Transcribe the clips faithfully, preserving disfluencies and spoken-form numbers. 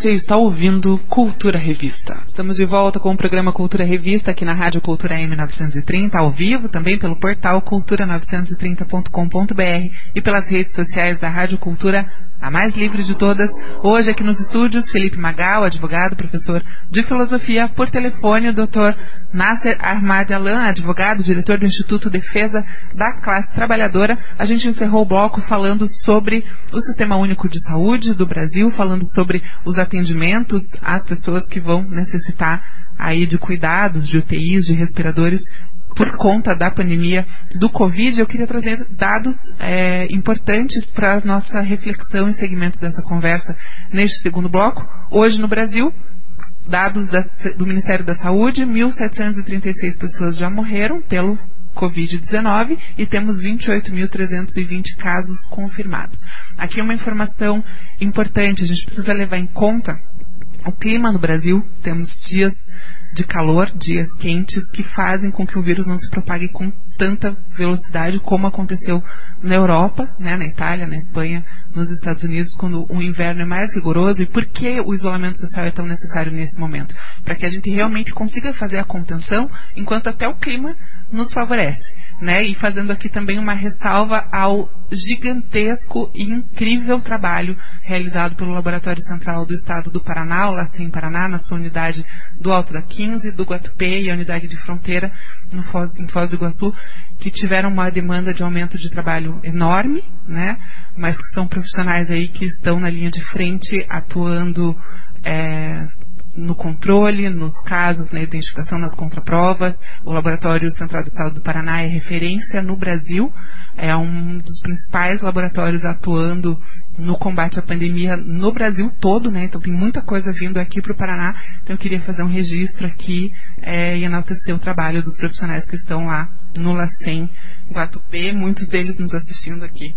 Você está ouvindo Cultura Revista. Estamos de volta com o programa Cultura Revista aqui na Rádio Cultura M novecentos e trinta, ao vivo, também pelo portal cultura novecentos e trinta ponto com ponto b r e pelas redes sociais da Rádio Cultura, a mais livre de todas. Hoje aqui nos estúdios, Felipe Magal, advogado, professor de filosofia, por telefone o doutor Nasser Ahmad Alan, advogado, diretor do Instituto Defesa da Classe Trabalhadora. A gente encerrou o bloco falando sobre o Sistema Único de Saúde do Brasil, falando sobre os atendimentos às pessoas que vão necessitar aí de cuidados, de U T Is, de respiradores, por conta da pandemia do Covid. Eu queria trazer dados é, importantes para a nossa reflexão e segmento dessa conversa neste segundo bloco. Hoje no Brasil, dados da, do Ministério da Saúde, mil setecentas e trinta e seis pessoas já morreram pelo covid dezenove e temos vinte e oito mil trezentos e vinte casos confirmados. Aqui uma informação importante, a gente precisa levar em conta o clima no Brasil. Temos dias de calor, dias quentes, que fazem com que o vírus não se propague com tanta velocidade como aconteceu na Europa, né, na Itália, na Espanha, nos Estados Unidos, quando o inverno é mais rigoroso. E por que o isolamento social é tão necessário nesse momento? Para que a gente realmente consiga fazer a contenção enquanto até o clima nos favorece, né? E fazendo aqui também uma ressalva ao gigantesco e incrível trabalho realizado pelo Laboratório Central do Estado do Paraná, o LACEN Paraná, na sua unidade do Alto da quinze, do Guatupê e a unidade de fronteira no Foz, em Foz do Iguaçu, que tiveram uma demanda de aumento de trabalho enorme, né? Mas que são profissionais aí que estão na linha de frente, atuando é, no controle, nos casos, na identificação, nas contraprovas. O Laboratório Central do Estado do Paraná é referência no Brasil, é um dos principais laboratórios atuando no combate à pandemia no Brasil todo, né? Então tem muita coisa vindo aqui para o Paraná. Então eu queria fazer um registro aqui é, e enaltecer o trabalho dos profissionais que estão lá no LACEN Guatupê, muitos deles nos assistindo aqui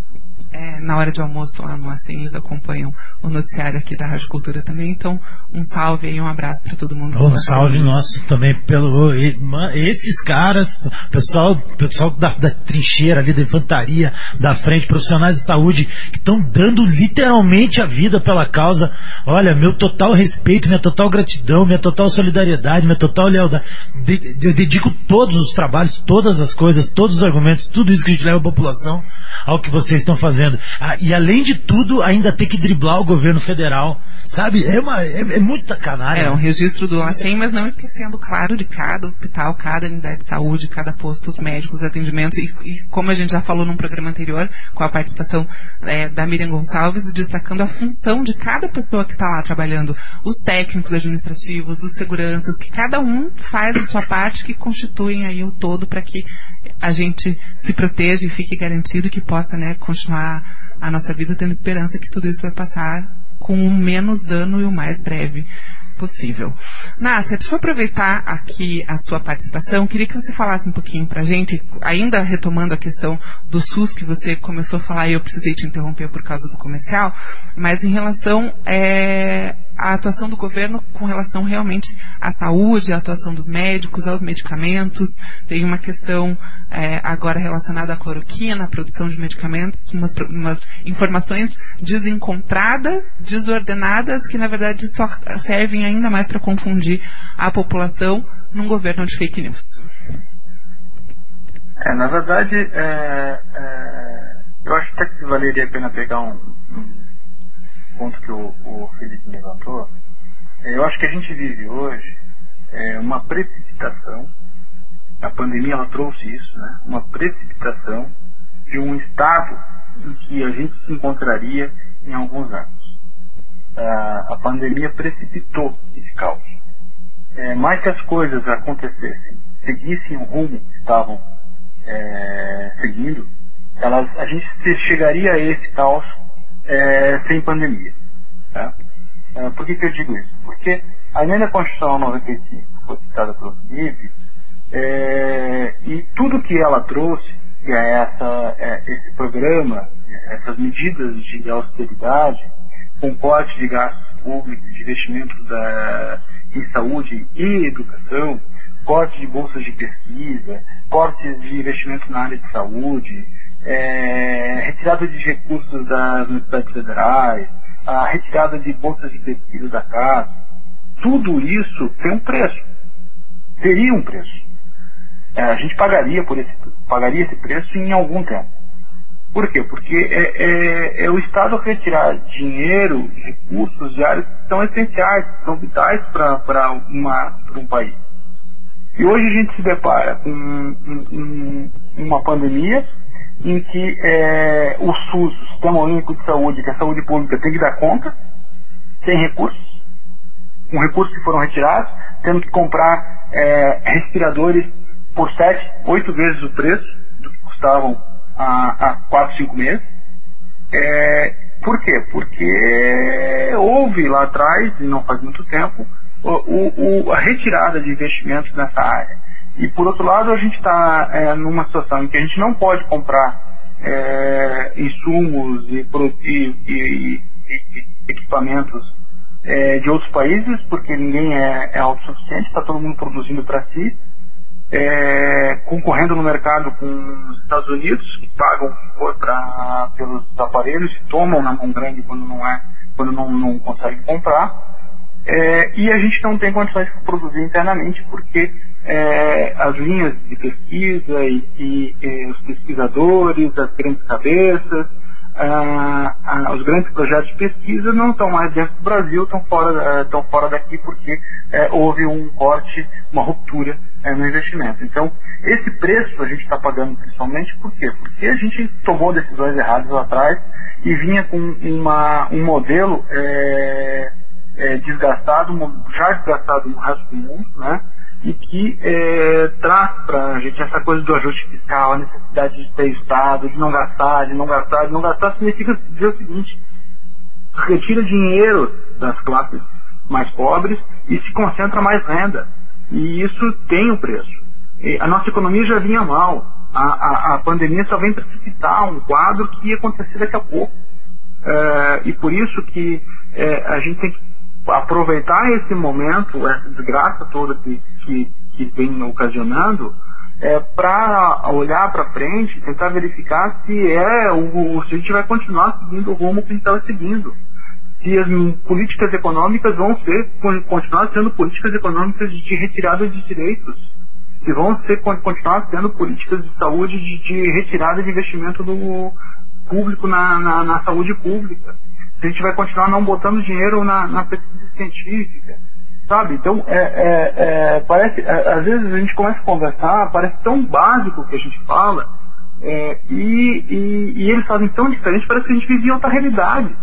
É, na hora de almoço lá no LACEN. Eles acompanham o noticiário aqui da Rádio Cultura também. Então, um salve e um abraço para todo mundo. Um salve nosso também pelo esses caras, pessoal, pessoal da, da trincheira ali, da infantaria, da frente, profissionais de saúde que estão dando literalmente a vida pela causa. Olha, meu total respeito, minha total gratidão, minha total solidariedade, minha total lealdade. Eu dedico todos os trabalhos, todas as coisas, todos os argumentos, tudo isso que a gente leva à população, ao que vocês estão fazendo. Ah, e além de tudo, ainda tem que driblar o governo federal, sabe? É, uma, é, é muita canalha. É um registro do LACEN, mas não esquecendo, claro, de cada hospital, cada unidade de saúde, cada posto médicos, atendimentos. E, e como a gente já falou num programa anterior, com a participação é, da Miriam Gonçalves, destacando a função de cada pessoa que está lá trabalhando, os técnicos administrativos, os seguranças, que cada um faz a sua parte, que constituem aí o todo para que a gente se proteja e fique garantido que possa, né, continuar a nossa vida tendo esperança que tudo isso vai passar com o menos dano e o mais breve possível. Nasser, deixa eu aproveitar aqui a sua participação. Queria que você falasse um pouquinho pra gente, ainda retomando a questão do SUS que você começou a falar e eu precisei te interromper por causa do comercial, mas em relação é, à atuação do governo com relação realmente à saúde, à atuação dos médicos, aos medicamentos. Tem uma questão é, agora relacionada à cloroquina, à produção de medicamentos, umas, umas informações desencontradas, desordenadas, que na verdade só servem ainda mais para confundir a população num governo de fake news. É, na verdade, é, é, eu acho até que valeria a pena pegar um, um ponto que o, o Felipe levantou. Eu acho que a gente vive hoje é, uma precipitação. A pandemia ela trouxe isso, né? Uma precipitação de um estado em que a gente se encontraria em alguns anos. A pandemia precipitou esse caos. É, mais que as coisas acontecessem, seguissem o rumo que estavam é, seguindo, elas, a gente chegaria a esse caos é, sem pandemia. Tá? É, por que, que eu digo isso? Porque a emenda constitucional noventa e cinco foi citada pelo Felipe, é, e tudo que ela trouxe, que é, essa, é esse programa, essas medidas de austeridade, com corte de gastos públicos, de investimentos da, em saúde e educação, corte de bolsas de pesquisa, cortes de investimento na área de saúde, é, retirada de recursos das universidades federais, a retirada de bolsas de pesquisa da casa, tudo isso tem um preço. Teria um preço. É, a gente pagaria, por esse, pagaria esse preço em algum tempo. Por quê? Porque é, é, é o Estado retirar dinheiro, recursos de áreas que são essenciais, que são vitais para um país. E hoje a gente se depara com um, um, uma pandemia em que é, o SUS, o Sistema Único de Saúde, que é a saúde pública, tem que dar conta, sem recursos, com recursos que foram retirados, tendo que comprar é, respiradores por sete, oito vezes o preço do que custavam há, há quatro, cinco meses. É, por quê? Porque houve lá atrás, e não faz muito tempo, o, o, a retirada de investimentos nessa área. E por outro lado, a gente está é, numa situação em que a gente não pode comprar é, insumos e, e, e, e equipamentos é, de outros países, porque ninguém é, é autossuficiente, está todo mundo produzindo para si, é, concorrendo no mercado com os Estados Unidos, que pagam pra, pelos aparelhos e tomam na mão grande quando não, é, quando não, não conseguem comprar. É, e a gente não tem condições de produzir internamente, porque é, as linhas de pesquisa e, e, e os pesquisadores, as grandes cabeças, ah, ah, os grandes projetos de pesquisa não estão mais dentro do Brasil, estão fora, estão fora daqui porque é, houve um corte, uma ruptura é, no investimento. Então, esse preço a gente está pagando principalmente por quê? Porque a gente tomou decisões erradas lá atrás e vinha com uma, um modelo é, é, desgastado, já desgastado no resto do mundo, né? E que é, traz para a gente essa coisa do ajuste fiscal, a necessidade de ter Estado, de não gastar, de não gastar, de não gastar, significa dizer o seguinte: retira dinheiro das classes mais pobres e se concentra mais renda. E isso tem um preço. E a nossa economia já vinha mal. A, a, a pandemia só vem precipitar um quadro que ia acontecer daqui a pouco. É, e por isso que é, a gente tem que aproveitar esse momento, essa desgraça toda que, que, que vem ocasionando, é, para olhar para frente, tentar verificar se, é o, se a gente vai continuar seguindo o rumo que a gente estava seguindo. Se as políticas econômicas vão ser, continuar sendo políticas econômicas de retirada de direitos, se vão ser, continuar sendo políticas de saúde de, de retirada de investimento do público na, na, na saúde pública. Se a gente vai continuar não botando dinheiro na, na pesquisa científica, sabe? Então, é, é, é, parece, é, às vezes a gente começa a conversar, parece tão básico o que a gente fala, é, e, e, e eles fazem tão diferente, parece que a gente vive em outra realidade.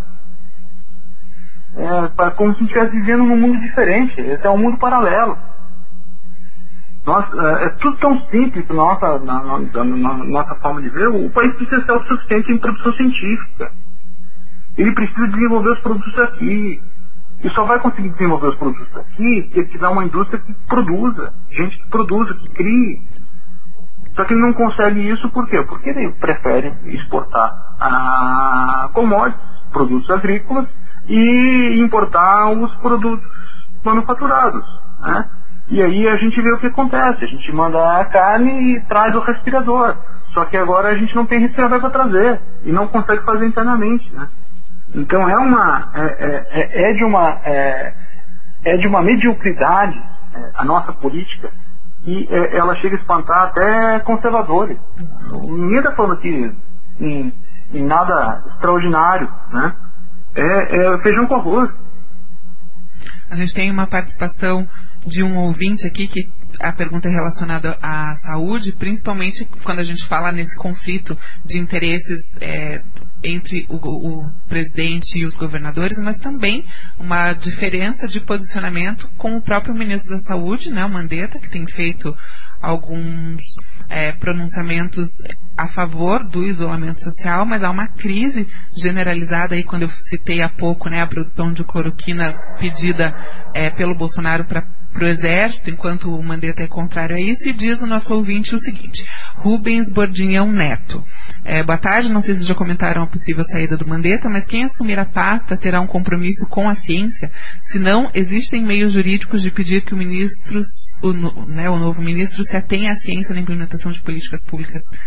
É, como se a gente estivesse vivendo num mundo diferente. Esse é um mundo paralelo. Nossa, é, é tudo tão simples na nossa, na, na, na, na nossa forma de ver. O país precisa ser autossuficiente em produção científica. Ele precisa desenvolver os produtos aqui. E só vai conseguir desenvolver os produtos aqui se ele tiver uma indústria que produza, gente que produza, que crie. Só que ele não consegue isso por quê? Porque ele prefere exportar a commodities, produtos agrícolas, e importar os produtos manufaturados, né? E aí a gente vê o que acontece. A gente manda a carne e traz o respirador. Só que agora a gente não tem respirador para trazer e não consegue fazer internamente, né? Então é uma é, é, é de uma é, é de uma mediocridade é, a nossa política, e é, ela chega a espantar até conservadores. Ninguém está falando aqui em, em nada extraordinário, né? É, é feijão com arroz. A gente tem uma participação de um ouvinte aqui que a pergunta é relacionada à saúde, principalmente quando a gente fala nesse conflito de interesses é, entre o, o presidente e os governadores, mas também uma diferença de posicionamento com o próprio ministro da Saúde, né, o Mandetta, que tem feito alguns é, pronunciamentos a favor do isolamento social, mas há uma crise generalizada aí, quando eu citei há pouco, né, a produção de cloroquina pedida é, pelo Bolsonaro para para o Exército, enquanto o Mandetta é contrário a isso, e diz o nosso ouvinte o seguinte: Rubens Bordinhão Neto. É, boa tarde, não sei se já comentaram a possível saída do Mandetta, mas quem assumir a pasta terá um compromisso com a ciência, senão existem meios jurídicos de pedir que o ministro, o, né, o novo ministro se atenha à ciência na implementação de políticas públicas de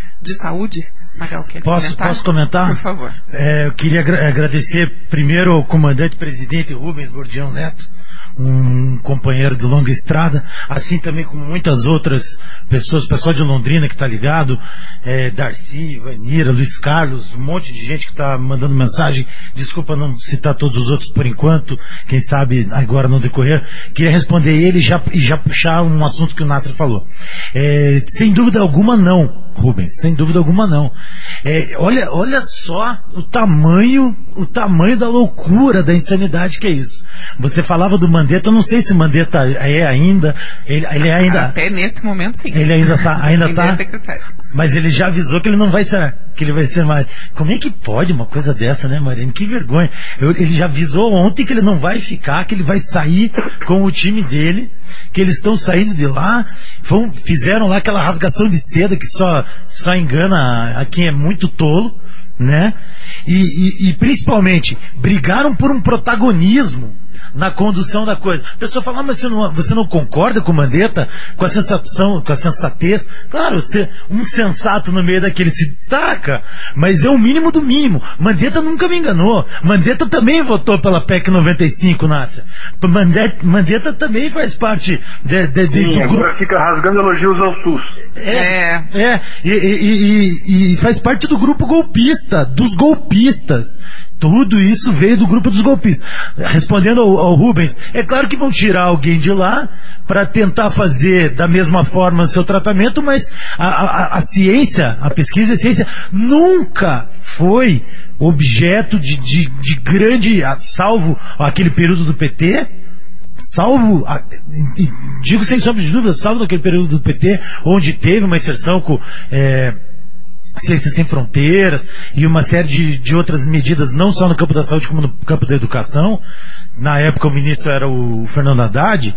Saúde. Magal, quer posso, comentar? Posso comentar? Por favor. É, eu queria agra- agradecer primeiro ao comandante-presidente Rubens Bordião Neto, um companheiro de longa estrada, assim também como muitas outras pessoas, pessoal de Londrina que está ligado, é, Darcy, Vanira, Luiz Carlos, um monte de gente que está mandando mensagem. Desculpa não citar todos os outros por enquanto, quem sabe agora no decorrer. Queria responder ele e já, e já puxar um assunto que o Nasser falou. É, sem dúvida alguma não, Rubens, sem dúvida alguma não. É, olha, olha só o tamanho, o tamanho da loucura, da insanidade que é isso. Você falava do Mandetta, eu não sei se o Mandetta é ainda, ele, ele é ainda... Até nesse momento, sim. Ele ainda está, ainda Ainda tá, é secretário. mas ele já avisou que ele não vai ser, que ele vai ser mais. Como é que pode uma coisa dessa, né, Mariane? Que vergonha. Eu, ele já avisou ontem que ele não vai ficar, que ele vai sair com o time dele, que eles estão saindo de lá, foram, fizeram lá aquela rasgação de seda que só, só engana a quem é muito tolo, né? E, e, e principalmente brigaram por um protagonismo na condução da coisa. A pessoa fala, ah, mas você não, você não concorda com o Mandetta, com a sensação, com a sensatez? Claro, você, um sensato no meio daquele se destaca, mas é o mínimo do mínimo. Mandetta nunca me enganou. Mandetta também votou pela P E C noventa e cinco, Nácia. Mandetta, Mandetta também faz parte de, de, de, Sim, do agora grupo. fica rasgando elogios ao SUS. É, é e, e, e, e faz parte do grupo golpista, dos golpistas. Tudo isso veio do grupo dos golpistas. Respondendo ao, ao Rubens, é claro que vão tirar alguém de lá para tentar fazer da mesma forma seu tratamento, mas a, a, a ciência, a pesquisa e a ciência nunca foi objeto de, de, de grande, salvo aquele período do P T, salvo, digo sem sombra de dúvida, salvo naquele período do P T, onde teve uma inserção com é, Ciências Sem Fronteiras e uma série de, de outras medidas, não só no campo da saúde como no campo da educação. Na época o ministro era o Fernando Haddad.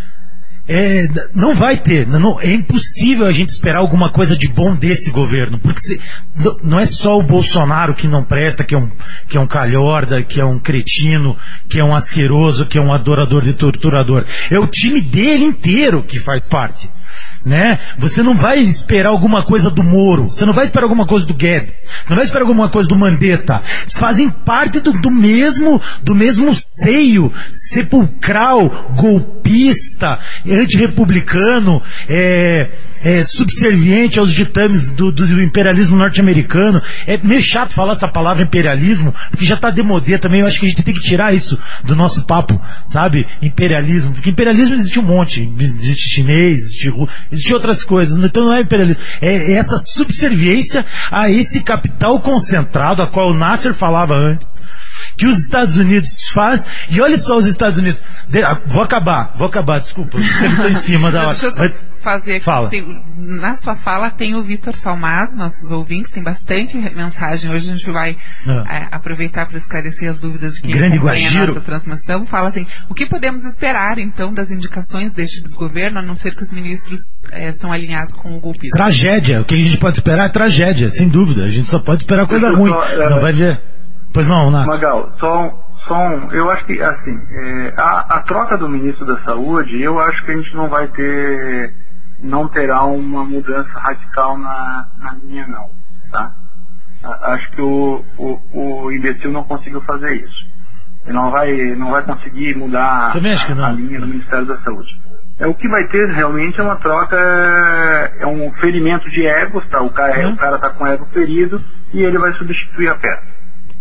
É, não vai ter, não, é impossível a gente esperar alguma coisa de bom desse governo, porque se, não é só o Bolsonaro que não presta, que é um, que é um calhorda, que é um cretino, que é um asqueroso, que é um adorador de torturador. É o time dele inteiro que faz parte, né? Você não vai esperar alguma coisa do Moro, você não vai esperar alguma coisa do Guedes, você não vai esperar alguma coisa do Mandetta. Fazem parte do, do mesmo do mesmo seio sepulcral, golpista, antirrepublicano, é, é, subserviente aos ditames do, do, do imperialismo norte-americano. É meio chato falar essa palavra imperialismo, porque já está demodê também. Eu acho que a gente tem que tirar isso do nosso papo, sabe? Imperialismo, porque imperialismo existe um monte, existe chinês, existe, existe outras coisas, então não é imperialismo, é, é essa subserviência a esse capital concentrado, a qual o Nasser falava antes, que os Estados Unidos faz. E olha só os Estados Unidos. De, vou acabar, vou acabar, desculpa. Você está em cima da hora. Deixa eu só fazer aqui. Fala. Tem, na sua fala tem o Vitor Salmaz, nossos ouvintes, tem bastante mensagem. Hoje a gente vai ah. é, aproveitar para esclarecer as dúvidas de quem Grande acompanha Guajiro. a nossa transmissão. Fala assim, o que podemos esperar então das indicações deste desgoverno, a não ser que os ministros é, são alinhados com o golpismo? Tragédia, o que a gente pode esperar é tragédia, sem dúvida. A gente só pode esperar coisa ruim. Só, é... Não vai ver. Pois não, Nácio. Magal, só, só um, eu acho que, assim, é, a, a troca do ministro da Saúde, eu acho que a gente não vai ter, não terá uma mudança radical na, na linha, não, tá? A, acho que o, o, o imbecil não conseguiu fazer isso. Ele não vai, não vai conseguir mudar a, a linha do Ministério da Saúde. É, o que vai ter realmente é uma troca, é um ferimento de egos, tá? O cara, hum. o cara tá com o ego ferido e ele vai substituir a peça.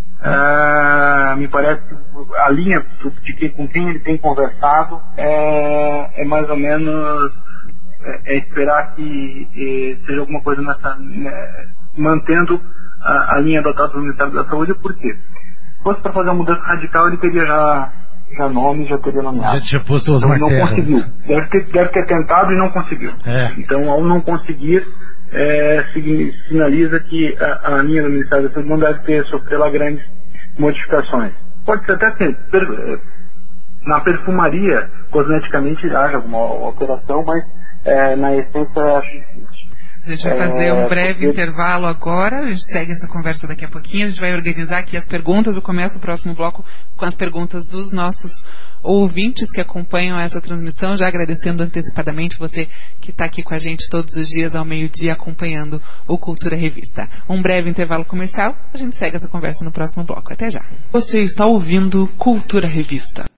Uh, me parece que a linha de quem, com quem ele tem conversado é, é mais ou menos é, é esperar que é, seja alguma coisa nessa, né, mantendo a, a linha adotada pelo Ministério da Saúde. Por quê? Se fosse para fazer uma mudança radical, ele teria já, já nome, já teria nomeado. Já tinha posto os então, não conseguiu. Deve ter, deve ter tentado e não conseguiu. É. Então, ao não conseguir, É, sinaliza que a, a linha do Ministério da Saúde não deve ter sofrer lá grandes modificações. Pode ser até que per, na perfumaria, cosmeticamente, haja alguma alteração, mas é, na essência acho difícil. A gente vai fazer um breve porque... intervalo agora, a gente segue essa conversa daqui a pouquinho, a gente vai organizar aqui as perguntas, eu começo o próximo bloco com as perguntas dos nossos ouvintes que acompanham essa transmissão, já agradecendo antecipadamente você que está aqui com a gente todos os dias ao meio-dia acompanhando o Cultura Revista. Um breve intervalo comercial, a gente segue essa conversa no próximo bloco. Até já. Você está ouvindo Cultura Revista.